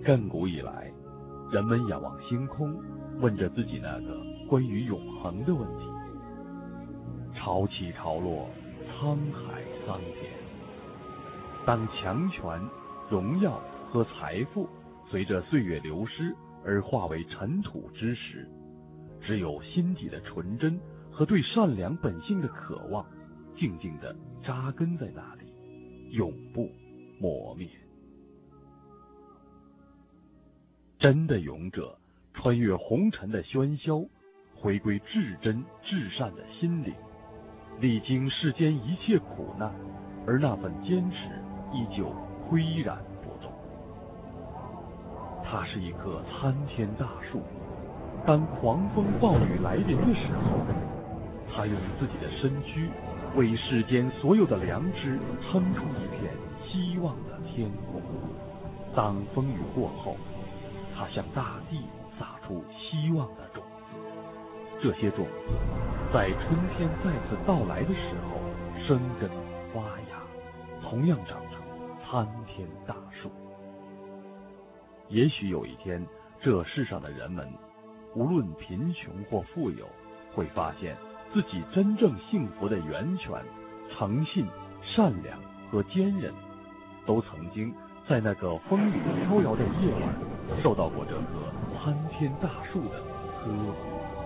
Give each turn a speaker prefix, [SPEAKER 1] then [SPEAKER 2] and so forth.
[SPEAKER 1] 亘古以来，人们仰望星空，问着自己那个关于永恒的问题。潮起潮落，沧海桑田。当强权、荣耀和财富随着岁月流失而化为尘土之时，只有心底的纯真和对善良本性的渴望，静静地扎根在那里，永不磨灭。真的勇者穿越红尘的喧嚣，回归至真至善的心灵，历经世间一切苦难，而那份坚持依旧岿然不动。它是一棵参天大树，当狂风暴雨来临的时候，它用自己的身躯为世间所有的良知撑出一片希望的天空。当风雨过后，它向大地撒出希望的种子，这些种子在春天再次到来的时候生根发芽，同样长成参天大树。也许有一天，这世上的人们无论贫穷或富有，会发现自己真正幸福的源泉，诚信、善良和坚韧，都曾经在那个风雨飘摇的夜晚，受到过这棵参天大树的呵护。